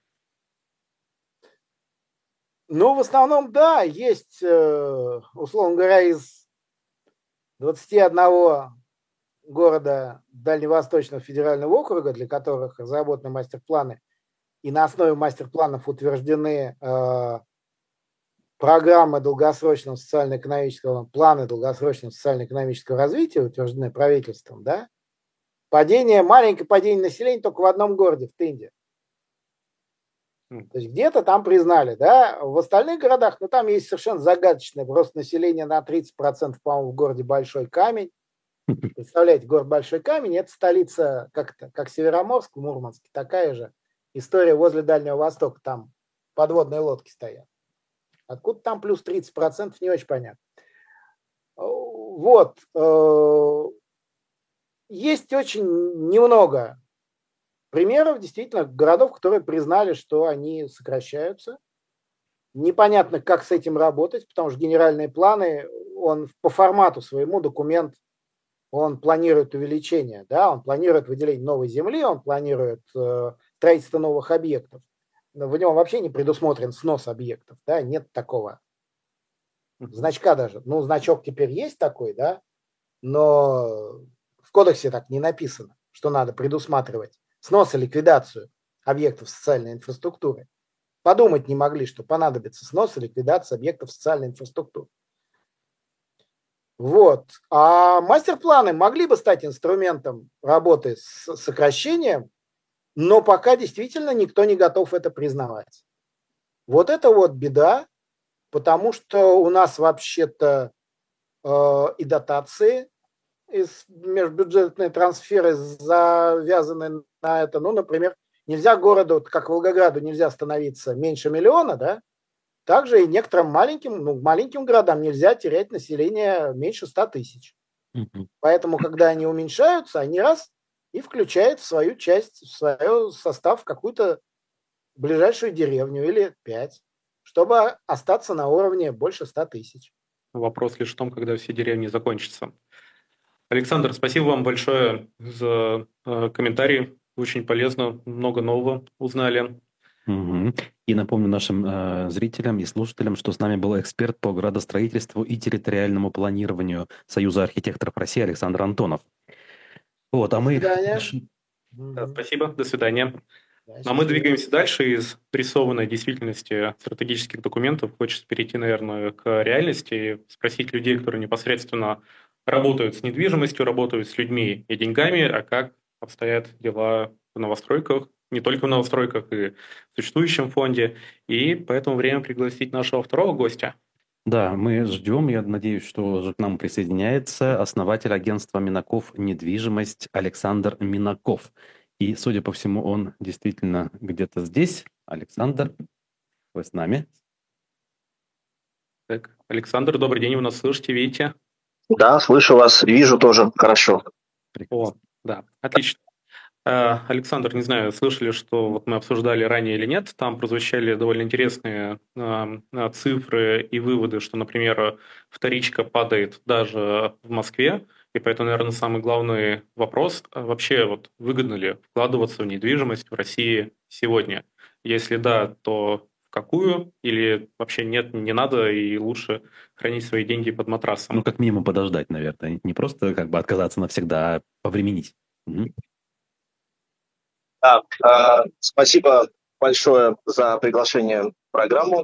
Ну, в основном, да, есть, условно говоря, из 21 города Дальневосточного федерального округа, для которых разработаны мастер-планы, и на основе мастер-планов утверждены программы долгосрочного социально-экономического, планы долгосрочного социально-экономического развития, утверждены правительством, да, маленькое падение населения только в одном городе, в Тынде. То есть где-то там признали, да, в остальных городах, ну там есть совершенно загадочное рост населения на 30%, по-моему, в городе Большой Камень. Представляете, город Большой Камень, это столица, как Североморск в Мурманске, такая же история возле Дальнего Востока, там подводные лодки стоят. Откуда там плюс 30%, не очень понятно. Вот. Есть очень немного примеров, действительно, городов, которые признали, что они сокращаются. Непонятно, как с этим работать, потому что генеральные планы, он по формату своему документ, он планирует увеличение, да, он планирует выделение новой земли, он планирует строительство новых объектов. Но в нем вообще не предусмотрен снос объектов, да, нет такого значка даже. Ну, значок теперь есть такой, да, но в кодексе так не написано, что надо предусматривать снос и ликвидацию объектов социальной инфраструктуры. Подумать не могли, что понадобится снос и ликвидация объектов социальной инфраструктуры. Вот. А мастер-планы могли бы стать инструментом работы с сокращением, но пока действительно никто не готов это признавать. Вот это вот беда, потому что у нас вообще-то и дотации, и межбюджетные трансферы завязаны на это. Ну, например, нельзя городу, как Волгограду, нельзя становиться меньше миллиона, да? Также и некоторым маленьким городам нельзя терять население меньше 100 тысяч. Поэтому, когда они уменьшаются, они раз и включают в свою часть, в свой состав какую-то ближайшую деревню или 5, чтобы остаться на уровне больше 100 тысяч. Вопрос лишь в том, когда все деревни закончатся. Александр, спасибо вам большое за комментарий. Очень полезно, много нового узнали. И напомню нашим зрителям и слушателям, что с нами был эксперт по градостроительству и территориальному планированию Союза архитекторов России Александр Антонов. Вот, а мы... Да, спасибо, до свидания. А мы двигаемся дальше из прессованной действительности стратегических документов. Хочется перейти, наверное, к реальности и спросить людей, которые непосредственно работают с недвижимостью, работают с людьми и деньгами, а как обстоят дела в новостройках, не только в новостройках, и в существующем фонде. И поэтому время пригласить нашего второго гостя. Да, мы ждем, я надеюсь, что уже к нам присоединяется основатель агентства Минаков «Недвижимость» Александр Минаков. И, судя по всему, он действительно где-то здесь. Александр, вы с нами? Так, Александр, добрый день, вы нас слышите, видите? Да, слышу вас, вижу тоже хорошо. О, да, отлично. Александр, не знаю, слышали, что вот мы обсуждали ранее или нет, там прозвучали довольно интересные цифры и выводы, что, например, вторичка падает даже в Москве, и поэтому, наверное, самый главный вопрос, вообще вот выгодно ли вкладываться в недвижимость в России сегодня? Если да, то в какую? Или вообще нет, не надо, и лучше хранить свои деньги под матрасом? Ну, как минимум подождать, наверное. Не просто как бы отказаться навсегда, а повременить. Да, спасибо большое за приглашение в программу.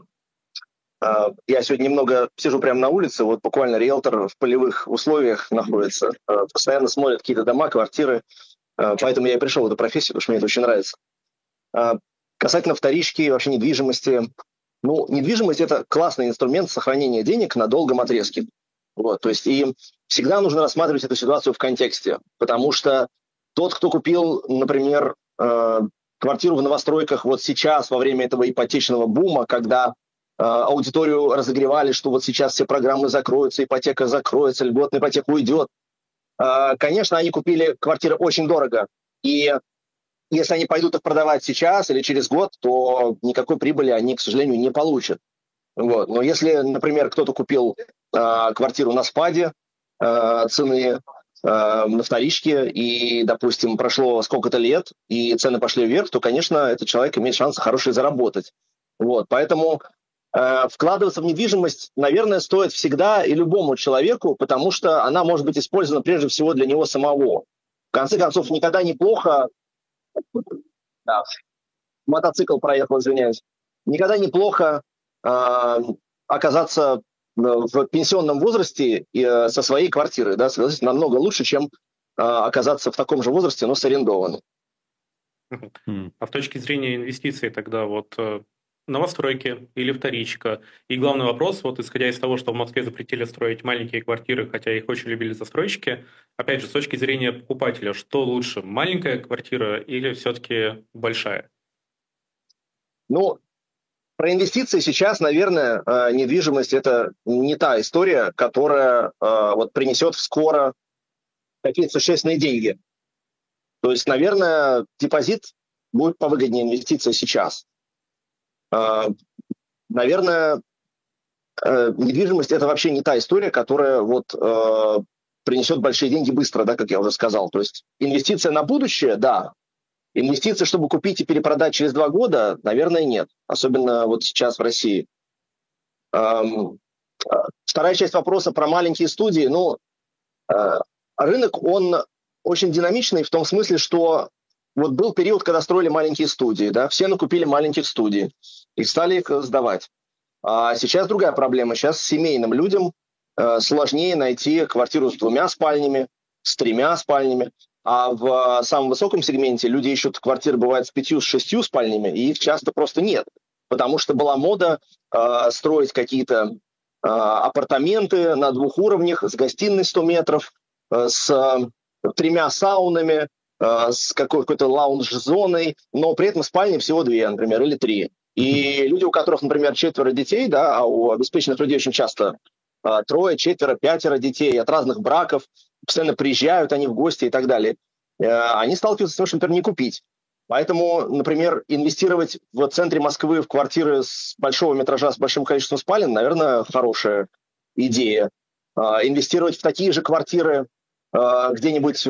Я сегодня немного сижу прямо на улице, вот буквально риэлтор в полевых условиях находится, постоянно смотрит какие-то дома, квартиры, поэтому я и пришел в эту профессию, потому что мне это очень нравится. Касательно вторички, вообще недвижимости. Ну, недвижимость – это классный инструмент сохранения денег на долгом отрезке. Вот, то есть и всегда нужно рассматривать эту ситуацию в контексте, потому что тот, кто купил, например, квартиру в новостройках вот сейчас, во время этого ипотечного бума, когда аудиторию разогревали, что вот сейчас все программы закроются, ипотека закроется, льготная ипотека уйдет. Конечно, они купили квартиры очень дорого. И если они пойдут их продавать сейчас или через год, то никакой прибыли они, к сожалению, не получат. Вот. Но если, например, кто-то купил квартиру на спаде цены, на вторичке, и, допустим, прошло сколько-то лет, и цены пошли вверх, то, конечно, этот человек имеет шансы хорошие заработать. Вот. Поэтому вкладываться в недвижимость, наверное, стоит всегда и любому человеку, потому что она может быть использована прежде всего для него самого. В конце концов, никогда неплохо... Да. Мотоцикл проехал, извиняюсь. Никогда неплохо оказаться в пенсионном возрасте со своей квартирой, да, согласитесь, намного лучше, чем оказаться в таком же возрасте, но с арендованной. А с точки зрения инвестиций тогда вот новостройки или вторичка? И главный вопрос, вот исходя из того, что в Москве запретили строить маленькие квартиры, хотя их очень любили застройщики, опять же, с точки зрения покупателя, что лучше, маленькая квартира или все-таки большая? Ну, про инвестиции сейчас, наверное, недвижимость – это не та история, которая вот принесет скоро какие-то существенные деньги. То есть, наверное, депозит будет повыгоднее инвестиции сейчас. Наверное, недвижимость – это вообще не та история, которая вот принесет большие деньги быстро, да, как я уже сказал. То есть инвестиция на будущее – да. Инвестиции, чтобы купить и перепродать через 2 года, наверное, нет. Особенно вот сейчас в России. Вторая часть вопроса про маленькие студии. Ну, рынок, он очень динамичный в том смысле, что вот был период, когда строили маленькие студии, да, все накупили маленьких студий и стали их сдавать. А сейчас другая проблема. Сейчас семейным людям сложнее найти квартиру с 2 спальнями, с 3 спальнями. А в самом высоком сегменте люди ищут квартиры, бывает, с 5, с 6 спальнями, и их часто просто нет. Потому что была мода строить какие-то апартаменты на 2 уровнях, с гостиной 100 метров, с 3 саунами, с какой-то лаунж-зоной, но при этом спальни всего 2, например, или 3. И люди, у которых, например, 4 детей, да, а у обеспеченных людей очень часто 3, 4, 5 детей от разных браков, постоянно приезжают они в гости и так далее, они сталкиваются с тем, что, например, не купить. Поэтому, например, инвестировать в центре Москвы в квартиры с большого метража, с большим количеством спален, наверное, хорошая идея. Инвестировать в такие же квартиры где-нибудь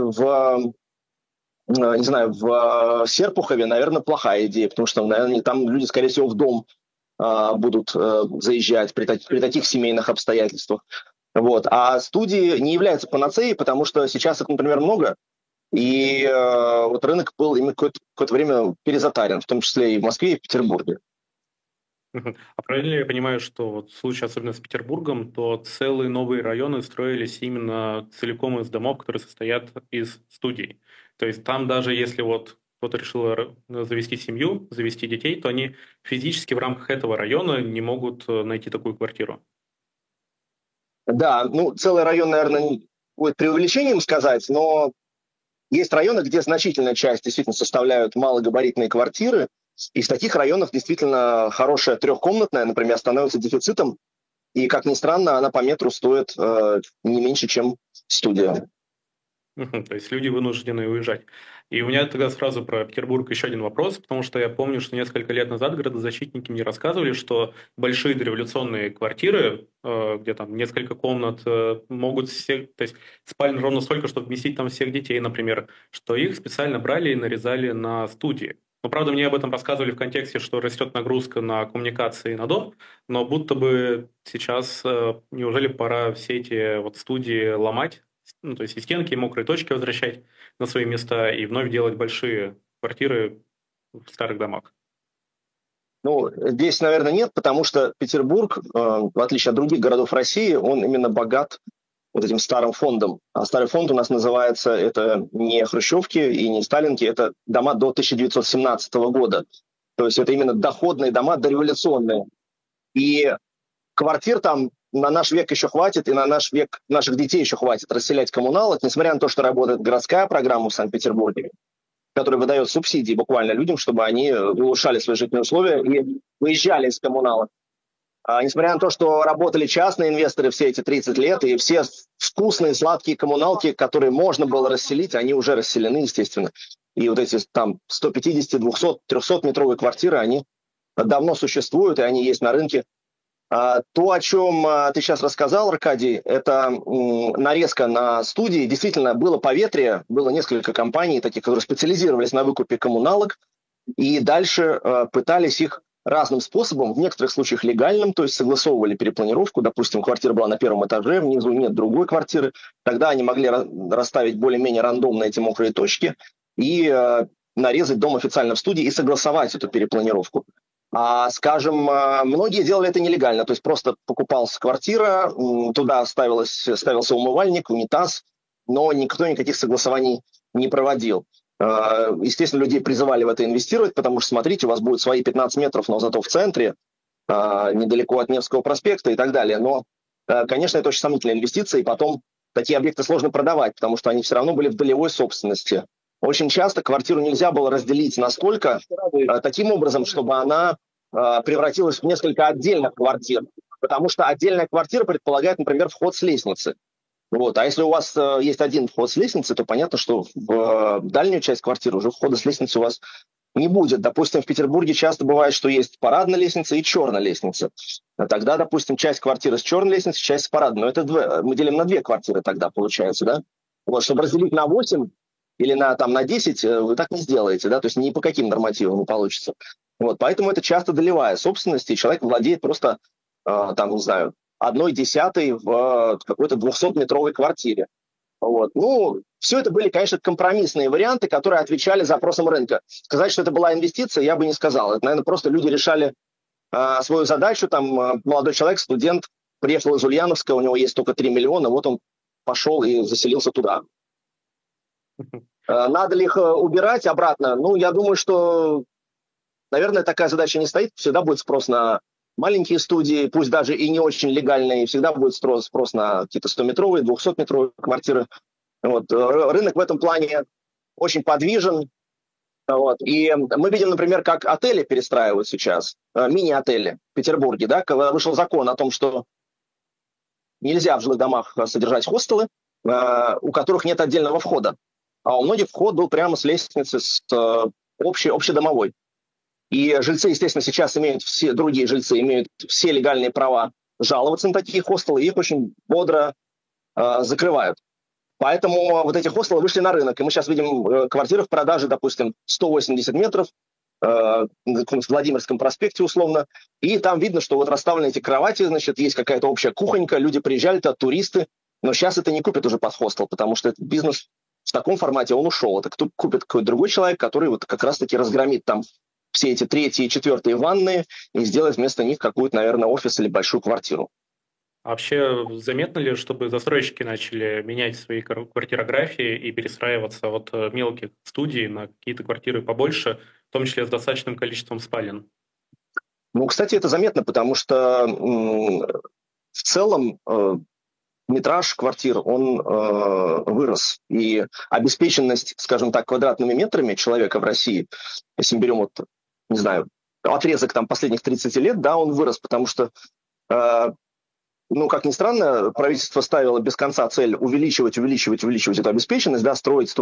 не знаю, в Серпухове, наверное, плохая идея, потому что, наверное, там люди, скорее всего, в дом будут заезжать при таких семейных обстоятельствах. Вот. А студии не являются панацеей, потому что сейчас их, например, много, и вот рынок был именно какое-то время перезатарен, в том числе и в Москве, и в Петербурге. А правильно ли я понимаю, что вот в случае, особенно с Петербургом, то целые новые районы строились именно целиком из домов, которые состоят из студий? То есть там даже если вот кто-то решил завести семью, завести детей, то они физически в рамках этого района не могут найти такую квартиру? Да, ну, целый район, наверное, будет преувеличением сказать, но есть районы, где значительная часть действительно составляют малогабаритные квартиры, и в таких районах действительно хорошая 3-комнатная, например, становится дефицитом, и, как ни странно, она по метру стоит не меньше, чем студия. То есть люди вынуждены уезжать. И у меня тогда сразу про Петербург еще один вопрос, потому что я помню, что несколько лет назад градозащитники мне рассказывали, что большие дореволюционные квартиры, где там несколько комнат, могут всех, то есть спален ровно столько, чтобы вместить там всех детей, например, что их специально брали и нарезали на студии. Но, правда, мне об этом рассказывали в контексте, что растет нагрузка на коммуникации и на дом, но будто бы сейчас, неужели пора все эти вот студии ломать, ну, то есть и стенки, и мокрые точки возвращать на свои места и вновь делать большие квартиры в старых домах? Ну, здесь, наверное, нет, потому что Петербург, в отличие от других городов России, он именно богат вот этим старым фондом. А старый фонд у нас называется, это не хрущевки и не сталинки, это дома до 1917 года. То есть это именно доходные дома, дореволюционные. И квартир там на наш век еще хватит, и на наш век наших детей еще хватит расселять коммуналок, несмотря на то, что работает городская программа в Санкт-Петербурге, которая выдает субсидии буквально людям, чтобы они улучшали свои жизненные условия и выезжали из коммуналок. Несмотря на то, что работали частные инвесторы все эти 30 лет, и все вкусные, сладкие коммуналки, которые можно было расселить, они уже расселены, естественно. И вот эти там 150, 200, 300-метровые квартиры, они давно существуют, и они есть на рынке. То, о чем ты сейчас рассказал, Аркадий, это нарезка на студии. Действительно, было поветрие, было несколько компаний, таких, которые специализировались на выкупе коммуналок, и дальше пытались их разным способом, в некоторых случаях легальным, то есть согласовывали перепланировку, допустим, квартира была на 1 этаже, внизу нет другой квартиры, тогда они могли расставить более-менее рандомно эти мокрые точки и нарезать дом официально в студии и согласовать эту перепланировку. Скажем, многие делали это нелегально, то есть просто покупалась квартира, туда ставился умывальник, унитаз, но никто никаких согласований не проводил. Естественно, людей призывали в это инвестировать, потому что, смотрите, у вас будет свои 15 метров, но зато в центре, недалеко от Невского проспекта и так далее. Но, конечно, это очень сомнительная инвестиция, и потом такие объекты сложно продавать, потому что они все равно были в долевой собственности. Очень часто квартиру нельзя было разделить настолько таким образом, чтобы она превратилась в несколько отдельных квартир, потому что отдельная квартира предполагает, например, вход с лестницы. Вот. А если у вас есть один вход с лестницы, то понятно, что в дальнюю часть квартиры уже входа с лестницы у вас не будет. Допустим, в Петербурге часто бывает, что есть парадная лестница и черная лестница. Тогда, допустим, часть квартиры с черной лестницей, часть с парадной. Но это мы делим на 2 квартиры тогда, получается, да? Вот, чтобы разделить на 8 или на 10, вы так не сделаете, да? То есть ни по каким нормативам не получится. Вот. Поэтому это часто долевая собственность, и человек владеет просто, не знаю, 1/10 в какой-то 200-метровой квартире. Вот. Ну, все это были, конечно, компромиссные варианты, которые отвечали запросам рынка. Сказать, что это была инвестиция, я бы не сказал. Это, наверное, просто люди решали свою задачу. Там молодой человек, студент, приехал из Ульяновска, у него есть только 3 миллиона, вот он пошел и заселился туда. Надо ли их убирать обратно? Ну, я думаю, что, наверное, такая задача не стоит. Всегда будет спрос на маленькие студии, пусть даже и не очень легальные, всегда будет спрос на какие-то 100-метровые, 200-метровые квартиры. Вот. Рынок в этом плане очень подвижен. Вот. И мы видим, например, как отели перестраивают сейчас, мини-отели в Петербурге. Да, когда вышел закон о том, что нельзя в жилых домах содержать хостелы, у которых нет отдельного входа. А у многих вход был прямо с лестницы, с общедомовой. И жильцы, естественно, сейчас имеют все, другие жильцы имеют все легальные права жаловаться на такие хостелы, и их очень бодро закрывают. Поэтому вот эти хостелы вышли на рынок, и мы сейчас видим квартиры в продаже, допустим, 180 метров, в Владимирском проспекте условно, и там видно, что вот расставлены эти кровати, значит, есть какая-то общая кухонька, люди приезжали туда, туристы, но сейчас это не купят уже под хостел, потому что этот бизнес в таком формате, он ушел. Это кто купит какой-то другой человек, который вот как раз-таки разгромит там все эти третьи и четвертые ванные и сделает вместо них какую-то, наверное, офис или большую квартиру. А вообще заметно ли, чтобы застройщики начали менять свои квартирографии и перестраиваться от мелких студий на какие-то квартиры побольше, в том числе с достаточным количеством спален? Ну, кстати, это заметно, потому что в целом метраж квартир, он вырос. И обеспеченность, скажем так, квадратными метрами человека в России, если мы берем, вот, не знаю, отрезок там последних 30 лет, да, он вырос, потому что, ну, как ни странно, правительство ставило без конца цель увеличивать эту обеспеченность, да, строить.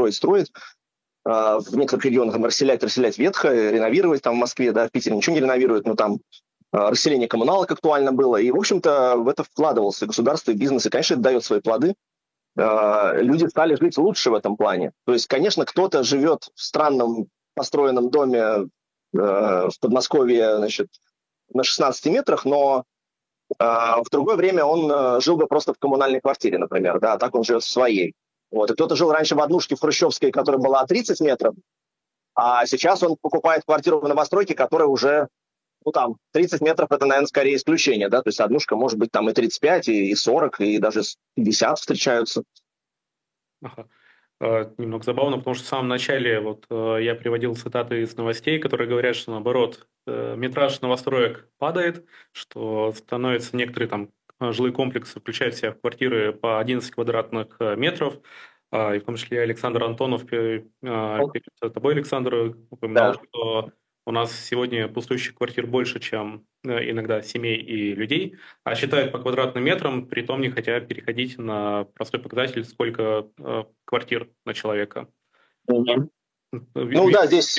В некоторых регионах там расселять ветхое, реновировать там в Москве, да, в Питере ничего не реновируют, но там расселение коммуналок актуально было, и, в общем-то, в это вкладывался государство и бизнес, и, конечно, это дает свои плоды. Люди стали жить лучше в этом плане. То есть, конечно, кто-то живет в странном построенном доме в Подмосковье, значит, на 16 метрах, но в другое время он жил бы просто в коммунальной квартире, например, да, а так он живет в своей. Вот. И кто-то жил раньше в однушке в Хрущевской, которая была 30 метров, а сейчас он покупает квартиру в новостройке, которая уже, ну, там, 30 метров – это, наверное, скорее исключение, да, то есть однушка может быть там и 35, и 40, и даже 50 встречаются. Ага. Немного забавно, потому что в самом начале вот я приводил цитаты из новостей, которые говорят, что наоборот, метраж новостроек падает, что становятся некоторые там жилые комплексы, включают в себя квартиры по 11 квадратных метров, и в том числе Александр Антонов перед тобой, Александр, упоминал, Да. что у нас сегодня пустующих квартир больше, чем иногда семей и людей, а считают по квадратным метрам, при том не хотя переходить на простой показатель, сколько квартир на человека. Ну да, здесь,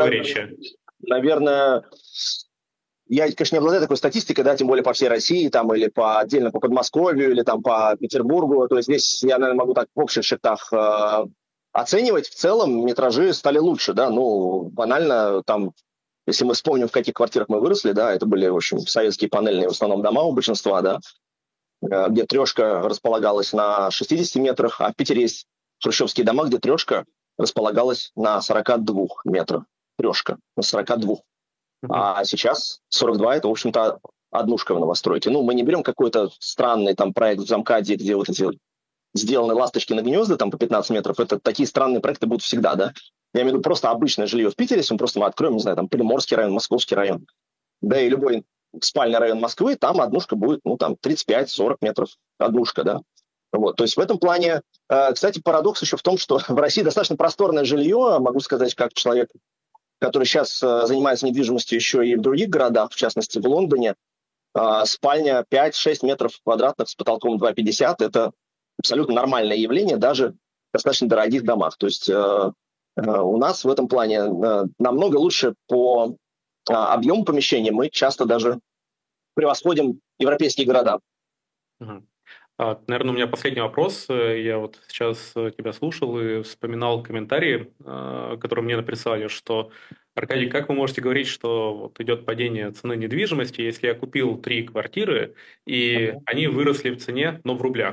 наверное, я, конечно, не обладаю такой статистикой, да, тем более по всей России, там, или отдельно по Подмосковью, или там по Петербургу. То есть здесь я, наверное, могу так в общих чертах оценивать. В целом метражи стали лучше, да, ну, банально там, если мы вспомним, в каких квартирах мы выросли, да, это были, в общем, советские панельные в основном дома у большинства, да, где трешка располагалась на 60 метрах, а в Питере есть хрущевские дома, где трешка располагалась на 42 метрах. Трешка на 42. А сейчас 42 – это, в общем-то, однушка в новостройке. Ну, мы не берем какой-то странный там проект в Замкаде, где вот эти сделаны ласточки на гнезда там по 15 метров. Это такие странные проекты будут всегда, да. Я имею в виду просто обычное жилье в Питере, если мы просто откроем, не знаю, там Приморский район, Московский район, да и любой спальный район Москвы, там однушка будет, ну, там 35-40 метров однушка, да. Вот, то есть в этом плане, кстати, парадокс еще в том, что в России достаточно просторное жилье, могу сказать, как человек, который сейчас занимается недвижимостью еще и в других городах, в частности в Лондоне, спальня 5-6 метров квадратных с потолком 2,50 – это абсолютно нормальное явление даже в достаточно дорогих домах. То есть у нас в этом плане намного лучше по объему помещения, мы часто даже превосходим европейские города. Наверное, у меня последний вопрос. Я вот сейчас тебя слушал и вспоминал комментарии, которые мне написали, что, Аркадий, как вы можете говорить, что вот идет падение цены недвижимости, если я купил 3 квартиры, и они выросли в цене, но в рублях?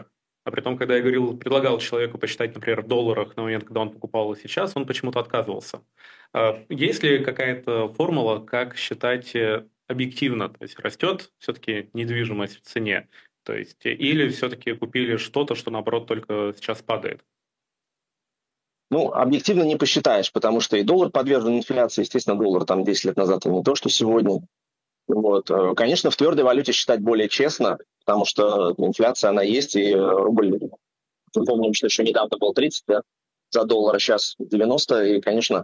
А при том, когда я предлагал человеку посчитать, например, в долларах на момент, когда он покупал, и сейчас, он почему-то отказывался. Есть ли какая-то формула, как считать объективно? То есть растет все-таки недвижимость в цене? То есть, или все-таки купили что-то, что, наоборот, только сейчас падает? Ну, объективно не посчитаешь, потому что и доллар подвержен инфляции. Естественно, доллар там 10 лет назад не то, что сегодня. Вот. Конечно, в твердой валюте считать более честно, потому что инфляция, она есть, и рубль, мы помним, что еще недавно был 30, да, за доллар, а сейчас 90, и, конечно,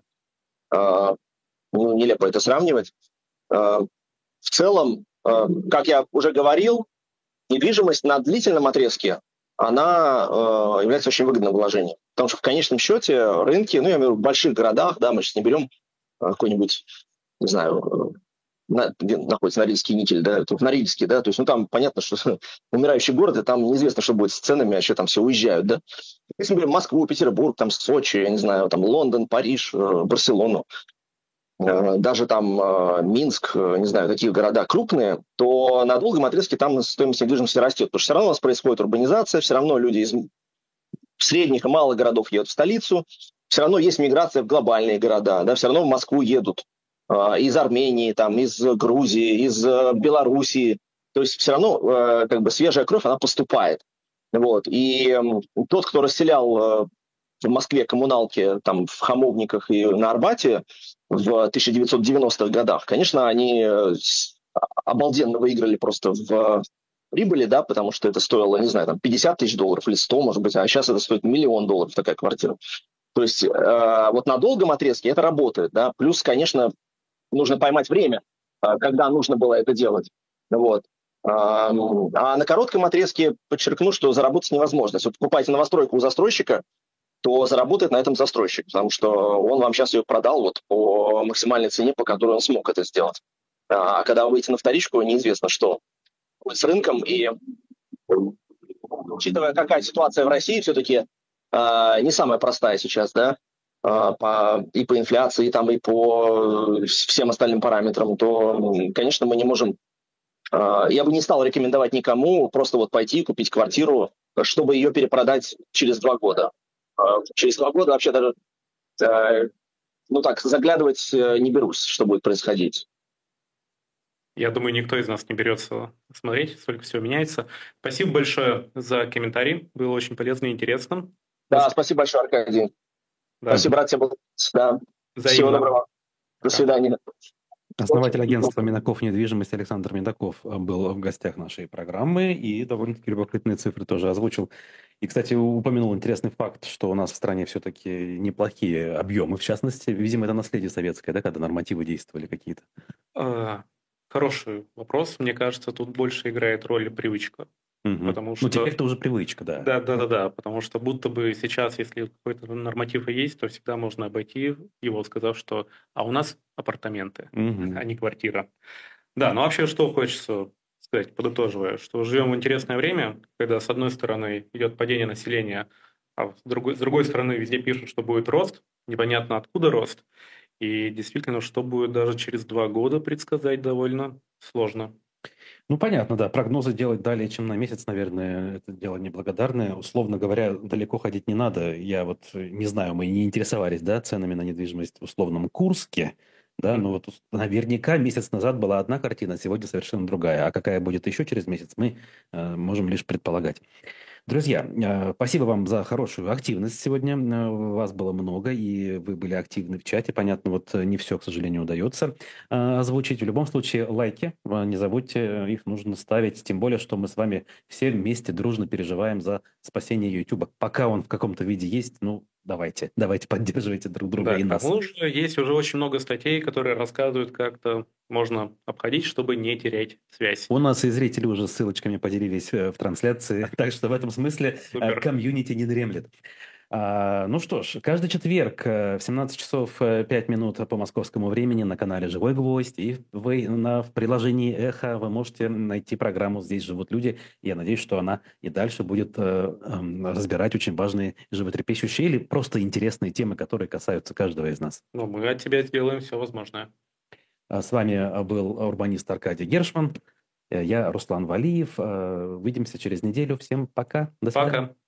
нелепо это сравнивать. В целом, как я уже говорил, недвижимость на длительном отрезке, она является очень выгодным вложением. Потому что в конечном счете рынки, ну, я имею в виду в больших городах, да, мы сейчас не берем какой-нибудь, не знаю, где находится Норильский никель, да, тут Норильский, да, то есть, ну, там понятно, что умирающий город, и там неизвестно, что будет с ценами, а еще там все уезжают, да. Если мы берем Москву, Петербург, там Сочи, я не знаю, там Лондон, Париж, Барселону, даже там Минск, не знаю, такие города крупные, то на долгом отрезке там стоимость недвижимости растет, потому что все равно у нас происходит урбанизация, все равно люди из средних и малых городов едут в столицу, все равно есть миграция в глобальные города, да, все равно в Москву едут из Армении, там, из Грузии, из Белоруссии. То есть все равно как бы свежая кровь, она поступает. Вот. И тот, кто расселял в Москве коммуналки там, в Хамовниках и на Арбате в 1990-х годах, конечно, они обалденно выиграли просто в прибыли, да, потому что это стоило, не знаю, там 50 тысяч долларов или 100, может быть, а сейчас это стоит $1 миллион такая квартира. То есть вот на долгом отрезке это работает, да, плюс, конечно, нужно поймать время, когда нужно было это делать. Вот. А на коротком отрезке подчеркну, что заработать невозможно. Если вы покупаете новостройку у застройщика, то заработает на этом застройщик, потому что он вам сейчас ее продал вот по максимальной цене, по которой он смог это сделать. А когда вы выйдете на вторичку, неизвестно, что будет с рынком. И учитывая, какая ситуация в России, все-таки не самая простая сейчас, да, и по инфляции, и по всем остальным параметрам, то, конечно, мы не можем... Я бы не стал рекомендовать никому просто вот пойти и купить квартиру, чтобы ее перепродать через 2 года. Через 2 года вообще даже, ну так, заглядывать не берусь, что будет происходить. Я думаю, никто из нас не берется смотреть, сколько всего меняется. Спасибо большое за комментарий, было очень полезно и интересно. Да, спасибо большое, Аркадий. Да. Спасибо, братья. Да. Всего доброго. До свидания. Основатель агентства Минаков недвижимость Александр Минаков был в гостях нашей программы и довольно-таки любопытные цифры тоже озвучил. И, кстати, упомянул интересный факт, что у нас в стране все-таки неплохие объемы, в частности. Видимо, это наследие советское, да, когда нормативы действовали какие-то? Хороший вопрос. Мне кажется, тут больше играет роль привычка. Потому что... Ну, теперь это уже привычка, да. Да, потому что будто бы сейчас, если какой-то норматив и есть, то всегда можно обойти его, сказав, что у нас апартаменты, а не квартира. Да, но вообще что хочется сказать, подытоживая, что живем в интересное время, когда с одной стороны идет падение населения, а с другой стороны везде пишут, что будет рост, непонятно откуда рост, и действительно, что будет даже через 2 года предсказать довольно сложно. Ну, понятно, да. Прогнозы делать далее, чем на месяц, наверное, это дело неблагодарное. Условно говоря, далеко ходить не надо. Я вот не знаю, мы не интересовались, да, ценами на недвижимость в условном Курске, да, но вот наверняка месяц назад была одна картина, сегодня совершенно другая. А какая будет еще через месяц, мы можем лишь предполагать. Друзья, спасибо вам за хорошую активность сегодня. Вас было много, и вы были активны в чате. Понятно, вот не все, к сожалению, удается озвучить. В любом случае, лайки, не забудьте, их нужно ставить. Тем более, что мы с вами все вместе дружно переживаем за спасение YouTube. Пока он в каком-то виде есть, ну, давайте поддерживайте друг друга, да, и нас. Есть уже очень много статей, которые рассказывают, как-то можно обходить, чтобы не терять связь. У нас и зрители уже ссылочками поделились в трансляции, так что в этом смысле комьюнити не дремлет. Ну что ж, каждый четверг в 17 часов 5 минут по московскому времени на канале «Живой гвоздь» и в приложении «Эхо» вы можете найти программу «Здесь живут люди». Я надеюсь, что она и дальше будет разбирать очень важные, животрепещущие или просто интересные темы, которые касаются каждого из нас. Ну, мы от тебя сделаем все возможное. С вами был урбанист Аркадий Гершман. Я Руслан Валиев. Увидимся через неделю. Всем пока. До свидания. Пока.